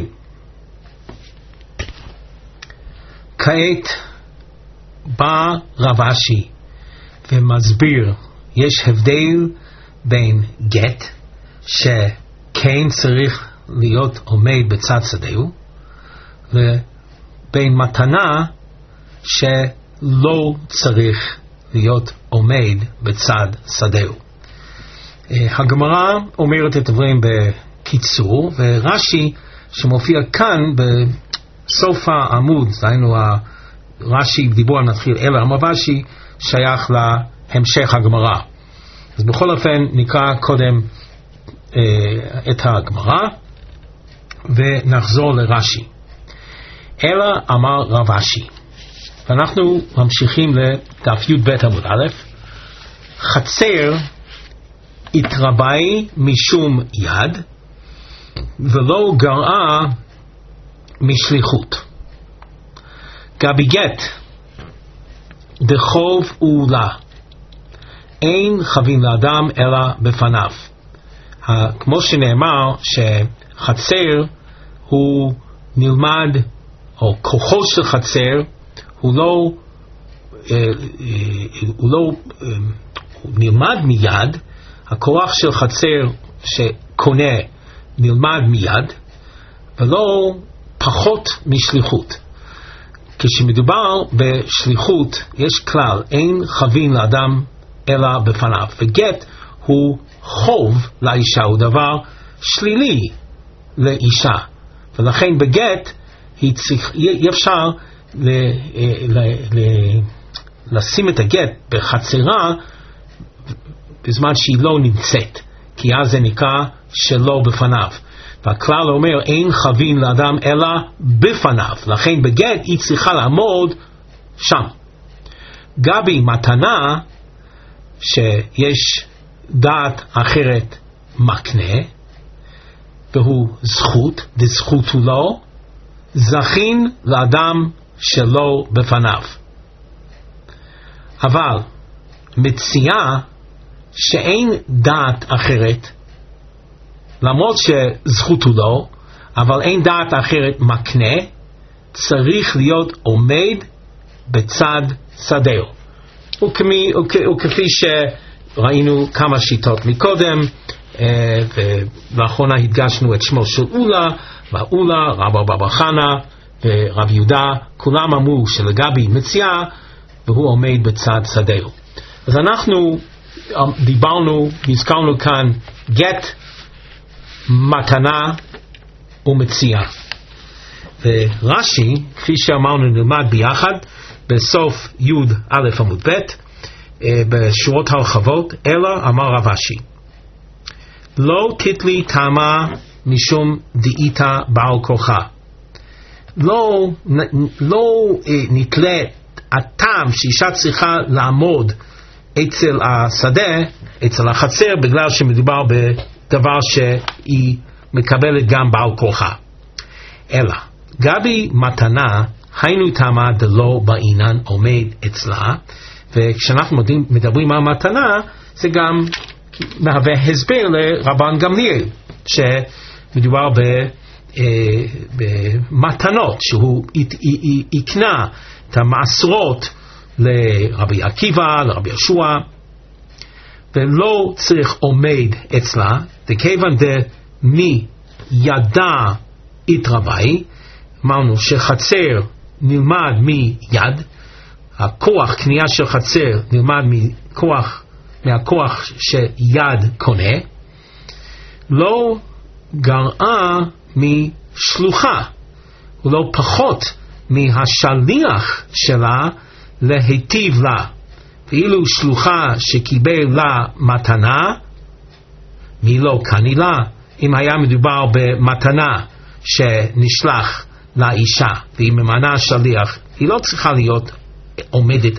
כעת בא רב אשי ומסביר, יש הבדל בין גט שכן צריך להיות עומד בצד שדהו, ובין מתנה שלא צריך להיות עומד בצד שדהו. הגמרא אומרת את הדברים בקיצור, ורש"י שמופיע כאן בסוף העמוד, דהיינו רש"י דיבור נתחיל אלא המבשי, שייך להמשך הגמרא. אז בכל אופן נקרא קודם את הגמרא ונחזור לרש"י. אלא אמר רב אשי, ואנחנו ממשיכים לדף י"ב עמוד א', חצר התרבי משום יד ולא גרעה משליחות. גבי גט דחוב אולה אין חבים לאדם אלא בפניו. כמו שנאמר שחצר הוא נלמד, או כוחו של חצר הוא לא נלמד מיד. הכוח של חצר שקונה נלמד מיד, ולא פחות משליחות. כשמדובר בשליחות יש כלל, אין חבים לאדם אלא בפניו, וגט הוא חוב לאישה, הוא דבר שלילי לאישה, ולכן בגט אי אפשר לשים את הגט בחצרה בזמן שהיא לא נמצאת, כי אז זה נקרא שלא בפניו. והכלל אומר אין חבים לאדם אלא בפניו, לכן בגט היא צריכה לעמוד שם. גבי מתנה שיש דעת אחרת מקנה, והוא זכות, דזכות הוא לא, זכין לאדם שלא בפניו. אבל מציאה שאין דעת אחרת, למרות שזכות הוא לא, אבל אין דעת אחרת מקנה, צריך להיות עומד בצד שדהו. וכפי שראינו כמה שיטות מקודם, ולאחרונה הדגשנו את שמו של אולה, והאולה, רב חנה ורב יהודה, כולם אמרו שלגבי מציאה והוא עומד בצד שדהו. אז אנחנו הזכרנו כאן גט, מתנה ומציאה. ורש"י, כפי שאמרנו, נלמד ביחד בסוף י' א' עמוד ב' בשורות הרחבות. אלא אמר רב אשי, לא תתלי תמה משום דאיתה בעל כורחה. לא נתלה הטעם שאישה צריכה לעמוד אצל השדה, אצל החצר, בגלל שמדובר בדבר שהיא מקבלת גם בעל כורחה. אלא גבי מתנה היינו תמה דלא בעינן עומד אצלה, וכשאנחנו מדברים על מתנה זה גם מהווה הסבר לרבן גמליאל, שמדובר במתנות, שהוא יקנה את המעשרות לרבי עקיבא, לרבי ישוע, ולא צריך עומד אצלה, דכיוון דמי ידה התרבי, אמרנו שחצר נלמד מיד, הכוח קנייה של חצר נלמד מהכוח שיד קונה, לא גרעה משלוחה, הוא לא פחות מהשליח שלה להיטיב לה. ואילו שלוחה שקיבל לה מתנה, מי לא קני לה? אם היה מדובר במתנה שנשלח לאישה והיא ממנה שליח, היא לא צריכה להיות עומדת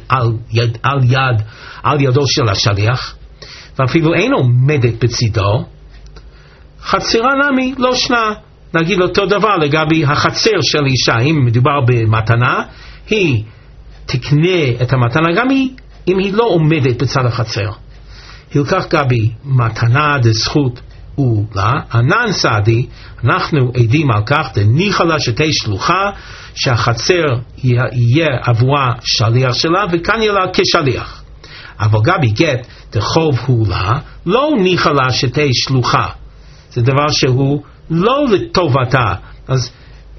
על ידו של השליח, ואפילו אין עומדת בצידו. חצרה נמי לא שנה. נגיד אותו דבר לגבי החצר של אישה, אם מדובר במתנה, היא תקנה את המתנה גם אם היא לא עומדת בצד החצר. הלקח גבי מתנה דזכות ולה, ענן סעדי, אנחנו עדים על כך, דניחה לה שתי שלוחה, שהחצר יהיה עבורה שליח שלה, וכאן יהיה לה כשליח. אבל גבי גט דחוב הולה, לא ניחה לה שתי שלוחה. זה דבר שהוא לא לטובתה. אז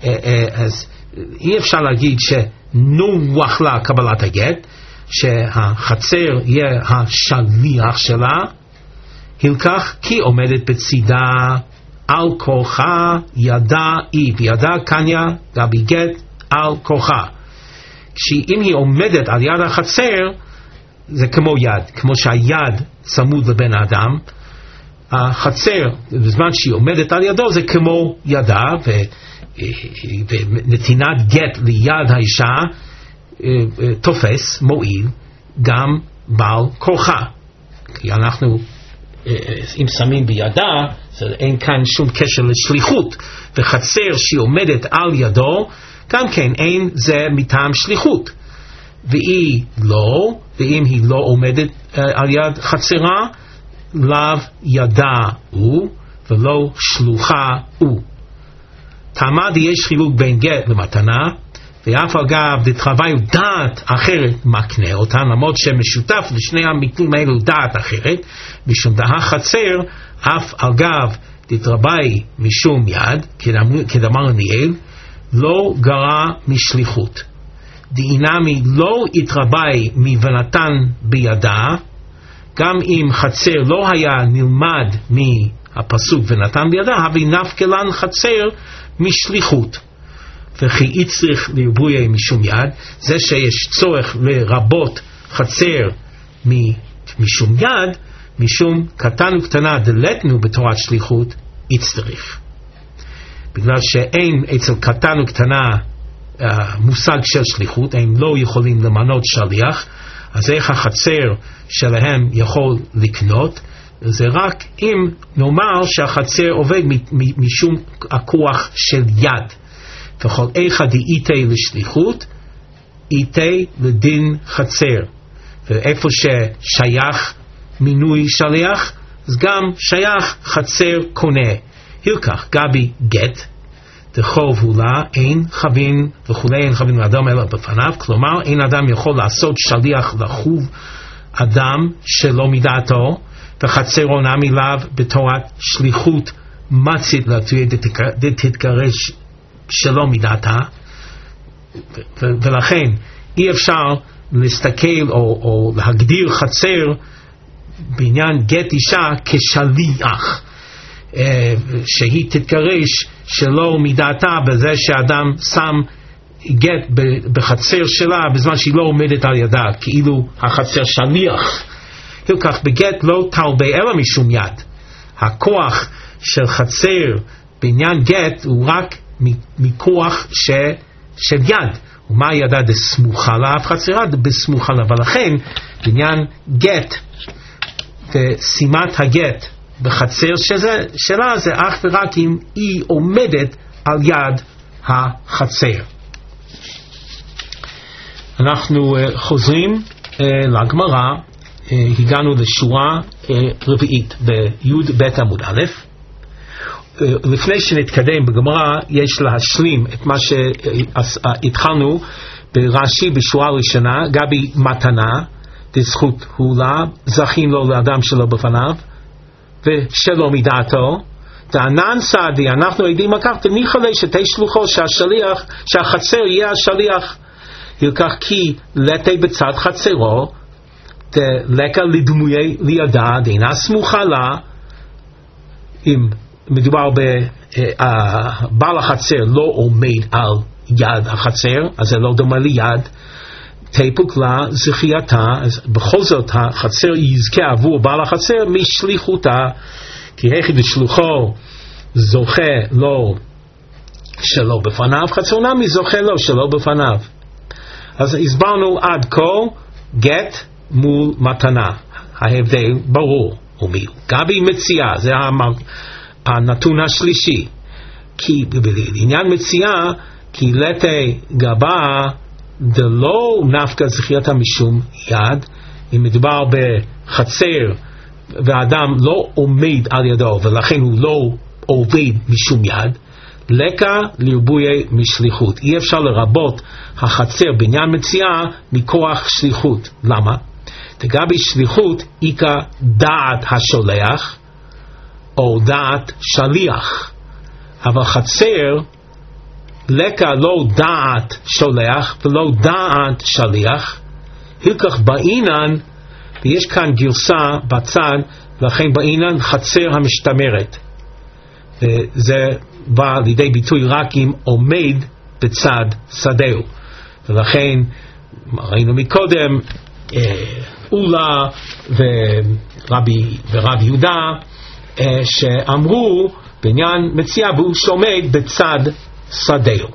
אי אפשר להגיד שנוח לה קבלת הגט, שהחצר יהיה השליח שלה, הלקח כי עומדת בצידה על כוחה ידה היא, וידה קניה גבי גט על כוחה. אם היא עומדת על יד החצר, זה כמו יד, כמו שהיד צמוד לבן האדם, החצר בזמן שהיא עומדת על ידו זה כמו ידה, ונתינת גט ליד האישה תופס, מועיל, גם בעל כוחה. כי אנחנו, אם שמים בידה, אין כאן שום קשר לשליחות, וחצר שהיא עומדת על ידו, גם כן אין זה מטעם שליחות. והיא לא, ואם היא לא עומדת על יד חצרה, לאו ידה הוא, ולא שלוחה הוא. תעמד יש חילוק בין גט למתנה, ואף אגב דתחוויו דעת אחרת מקנה אותן, למרות שמשותף לשני המקרים האלו דעת אחרת, משום דה חצר, אף אגב דתרבי משום יד, כדאמר ניאל, לא גרע משליחות. דאינמי לא התרבי מבנתן בידה, גם אם חצר לא היה נלמד מהפסוק ונתן בידה, הבי נפקלן חצר משליחות. וכי יצריך לריבוי משום יד, זה שיש צורך לרבות חצר משום יד, משום קטן וקטנה דלתנו בתורת שליחות, יצטריך. בגלל שאין אצל קטן וקטנה מושג של שליחות, הם לא יכולים למנות שליח, אז איך החצר שלהם יכול לקנות? זה רק אם נאמר שהחצר עובד משום הכוח של יד. וכל איכה דאיתי לשליחות, איתי לדין חצר. ואיפה ששייך מינוי שליח, אז גם שייך חצר קונה. הלקח גבי גט, דחוב הולה, אין חבין וכולי, אין חבין מאדם אלא בפניו, כלומר אין אדם יכול לעשות שליח לחוב אדם שלא מדעתו, וחצרו נמי לאו בתורת שליחות מצית לתויה דתתגרש שלא מדעתה, ולכן אי אפשר להסתכל או להגדיר חצר בעניין גט אישה כשליח, שהיא תתגרש שלא מדעתה בזה שאדם שם גט בחצר שלה בזמן שהיא לא עומדת על ידה, כאילו החצר שליח. כך בגט לא תרבה אלא משום יד. הכוח של חצר בעניין גט הוא רק מכוח של יד. ומה ידה דסמוכה לה, אף חצרה בסמוכה לה. ולכן בעניין גט ושימת הגט בחצר שלה זה אך ורק אם היא עומדת על יד החצר. אנחנו חוזרים לגמרא, הגענו לשורה רביעית בי' ב' עמוד א', לפני שנתקדם בגמרא, יש להשלים את מה שהתחלנו ברש"י בשורה הראשונה, גבי מתנה, דזכות הוא לה, זכין לו לאדם שלא בפניו, ושלא מדעתו, דענן סעדי, אנחנו עדים על כך, דניחא ליה שתהא שלוחו שהחצר יהיה השליח, ילקח כי לתי בצד חצרו, דלקה לדמויי לידה, דינה סמוכה לה, אם מדובר בעל החצר לא עומד על יד החצר, אז זה לא דומה ליד, תפוק לה זכייתה, אז בכל זאת החצר יזכה עבור בעל החצר משליחותה, כי היכי בשלוחו זוכה לו שלא בפניו, חצר נמי זוכה לו שלא בפניו. אז הסברנו עד כה גט מול מתנה, ההבדל ברור ומי. גבי מציאה, זה הנתון השלישי, כי בעניין מציאה, כי לתי גבה דלא נפקא זכייתה משום יד, אם מדובר בחצר והאדם לא עומד על ידו ולכן הוא לא עובד משום יד, לקה לרבויי משליחות. אי אפשר לרבות החצר בעניין מציאה מכוח שליחות. למה? לגבי שליחות איקה דעת השולח או דעת שליח, אבל חצר לקה לא דעת שולח ולא דעת שליח, הלקח בעינן, ויש כאן גרסה בצד, לכן בעינן חצר המשתמרת, וזה בא לידי ביטוי רק אם עומד בצד שדהו, ולכן ראינו מקודם אולה ורבי יהודה שאמרו בעניין מציאה והוא שעומד בצד שדהו.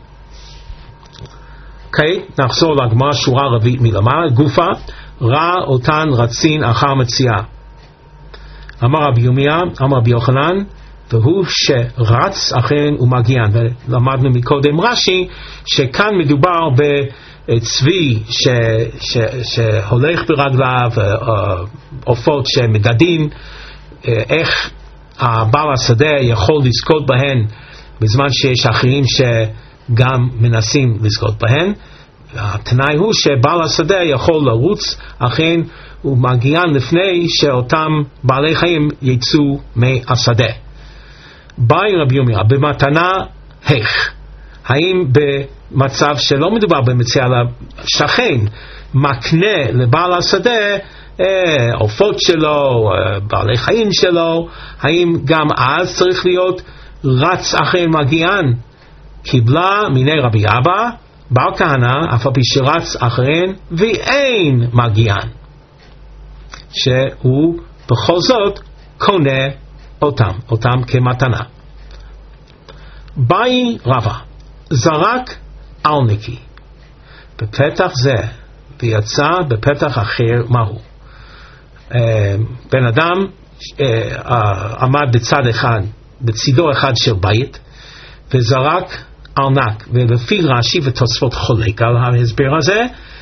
נחזור לגמרא שורה רביעית מלמעלה, גופה רע אותן רצין אחר מציאה. אמר רבי ירמיה, אמר רבי יוחנן, והוא שרץ אחריהן ומגיען. ולמדנו מקודם רש"י שכאן מדובר בצבי שהולך ברגליו, עופות שמגדין, איך הבעל השדה יכול לזכות בהן בזמן שיש אחרים שגם מנסים לזכות בהן. התנאי הוא שבעל השדה יכול לרוץ אכן ומגיען לפני שאותם בעלי חיים יצאו מהשדה. באי רבי ירמיה במתנה איך? האם במצב שלא מדובר במציאה לשכן מקנה לבעל השדה עופות שלו, בעלי חיים שלו, האם גם אז צריך להיות רץ אחרי מגיען? קיבלה מיני רבי אבא בר כהנא אף על פי שרץ אחריהן ואין מגיען, שהוא בכל זאת קונה אותם כמתנה. באי רבא זרק אלניקי בפתח זה ויצא בפתח אחר. מהו? בן אדם עמד בצד אחד, בצידו אחד של בית, וזרק ארנק, ולפי רש"י ותוספות חולק על ההסבר הזה,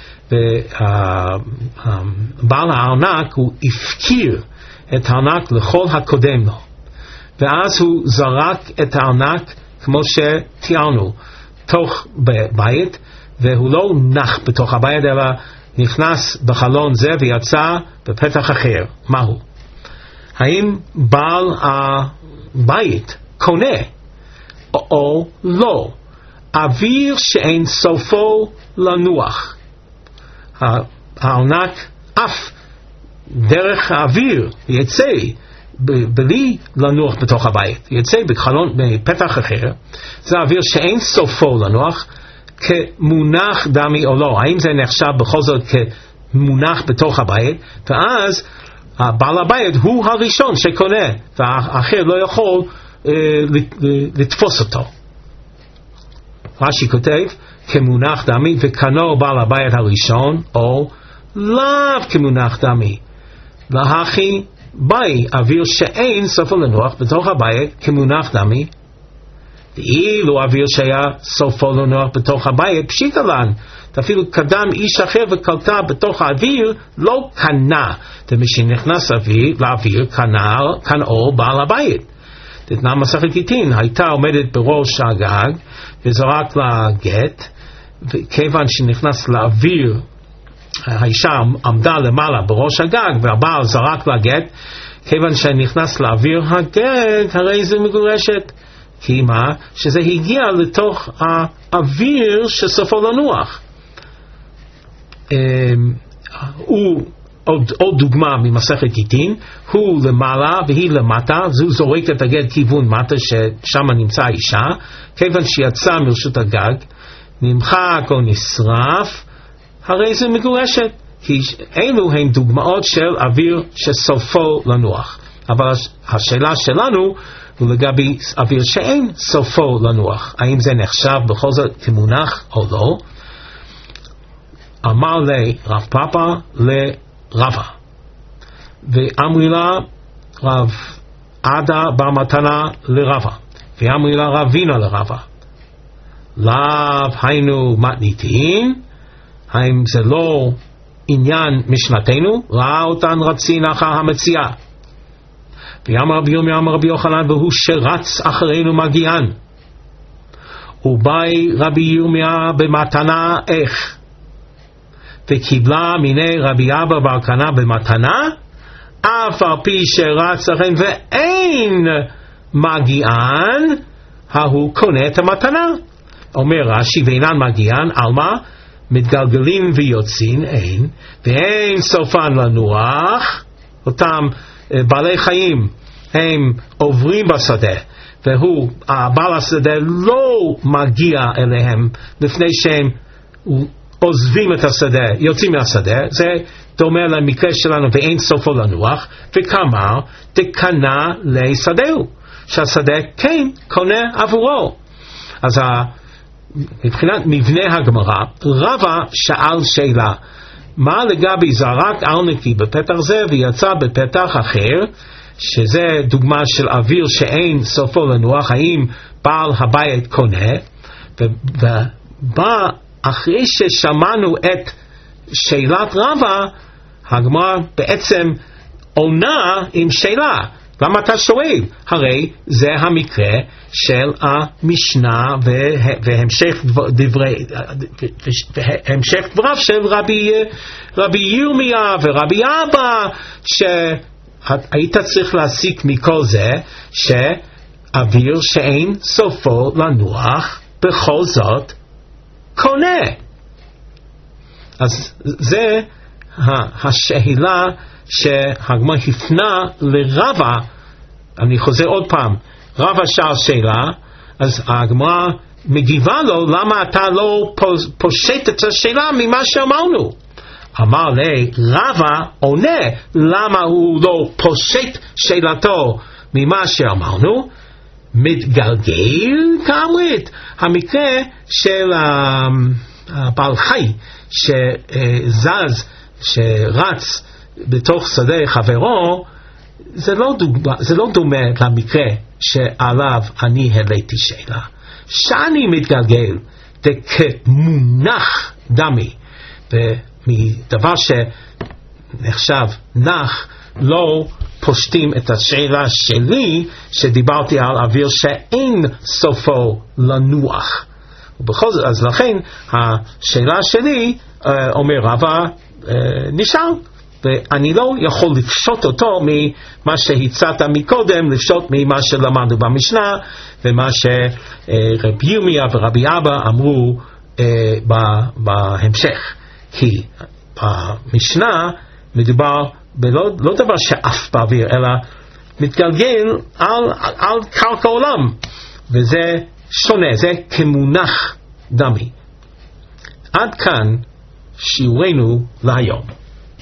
ובעל הארנק הוא הפקיר את הארנק לכל הקודם לו, ואז הוא זרק את הארנק כמו שתיארנו תוך בית, והוא לא נח בתוך הבית אלא נכנס בחלון זה ויצא בפתח אחר. מהו? האם בעל הבית קונה או לא אוויר שאין סופו לנוח? הארנק אף דרך האוויר יצא בלי לנוח בתוך הבית, יצא בחלון בפתח אחר, זה אוויר שאין סופו לנוח, כמונח דמי או לא. האם זה נחשב בכל זאת כמונח בתוך הבית? ואז בעל הבית הוא הראשון שקונה והאחר לא יכול לתפוס אותו. רש"י כותב כמונח דמי וקנו בעל הבית הראשון, או לאו כמונח דמי, להכי באי אוויר שאין סופו לנוח בתוך הבית כמונח דמי. אילו אוויר שהיה סופו לנוח בתוך הבית פשיטא לן, אפילו קדם איש אחר וקלטה בתוך האוויר לא קנה, ומי שנכנס לאוויר קנאו בעל הבית. דתנא מסכת גיטין, הייתה עומדת בראש הגג וזרק לה גט, וכיוון שנכנס לאוויר, האישה עמדה למעלה בראש הגג והבעל זרק לה גט, כיוון שנכנס לאוויר הגט, הרי זה מגורשת. כי מה? שזה הגיע לתוך האוויר שסופו לנוח. עוד דוגמה ממסכת גיטין, הוא למעלה והיא למטה, זו זורק את הגט כיוון מטה ששם נמצא האישה, כיוון שיצא מרשות הגג, נמחק או נשרף, הרי זה מגורשת. כי אלו הן דוגמאות של אוויר שסופו לנוח. אבל השאלה שלנו הוא לגבי אוויר שאין סופו לנוח. האם זה נחשב בכל זאת כמונח או לא? אמר לרב פאפא לרבא, ואמרי לה רב עדה במתנה לרבא, ואמרי לה רבינה לרבא, לאו היינו מתניתין, האם זה לא עניין משנתנו? ראה אותן רצין אחר המציאה. ויאמר רבי ירמיה אמר רבי יוחנן, והוא שרץ אחרינו מגיען. ובאי רבי ירמיה במתנה איך, וקיבלה מיני רבי אבא בר קנה במתנה, אף על פי שרץ אחרינו ואין מגיען, ההוא קונה את המתנה. אומר רש"י, ואינן מגיען, עלמא מתגלגלים ויוצאים, אין, ואין סופן לנוח. אותם בעלי חיים הם עוברים בשדה, והוא, בעל השדה לא מגיע אליהם לפני שהם עוזבים את השדה, יוצאים מהשדה. זה דומה למקרה שלנו, ואין סופו לנוח, וכאמר דקנה לשדהו, שהשדה כן קונה עבורו. אז מבחינת מבנה הגמרא, רבא שאל שאלה, מה לגבי זרק אלנקי בפתח זה ויצא בפתח אחר, שזה דוגמה של אוויר שאין סופו לנוח, האם בעל הבית קונה? ובא אחרי ששמענו את שאלת רבא, הגמרא בעצם עונה עם שאלה. למה אתה שואל? הרי זה המקרה של המשנה והמשך דבריו של רבי ירמיה ורבי אבא, שהיית צריך להסיק מכל זה שאוויר שאין סופו לנוח בכל זאת קונה. אז זה השאלה שהגמרא הפנה לרבא. אני חוזר עוד פעם, רבא שאל שאלה, אז הגמרא מגיבה לו, למה אתה לא פושט את השאלה ממה שאמרנו? אמר לי, רבא עונה, למה הוא לא פושט שאלתו ממה שאמרנו? מתגלגל כאמרית. המקרה של בעל חי שזז, שרץ בתוך שדה חברו, זה לא דומה למקרה שעליו אני העליתי שאלה. שאני מתגלגל כמונח דמי, ומדבר שנחשב נח, לא פושטים את השאלה שלי שדיברתי על אוויר שאין סופו לנוח. ובכל זאת, אז לכן השאלה שלי, אומר רבא, נשאר, ואני לא יכול לפשוט אותו ממה שהצעת מקודם, לפשוט ממה שלמדנו במשנה ומה שרבי ירמיה ורבי אבא אמרו בהמשך. כי במשנה מדובר לא דבר שאף באוויר, אלא מתגלגל על קרקע עולם, וזה שונה, זה כמונח דמי. עד כאן שיעורנו להיום.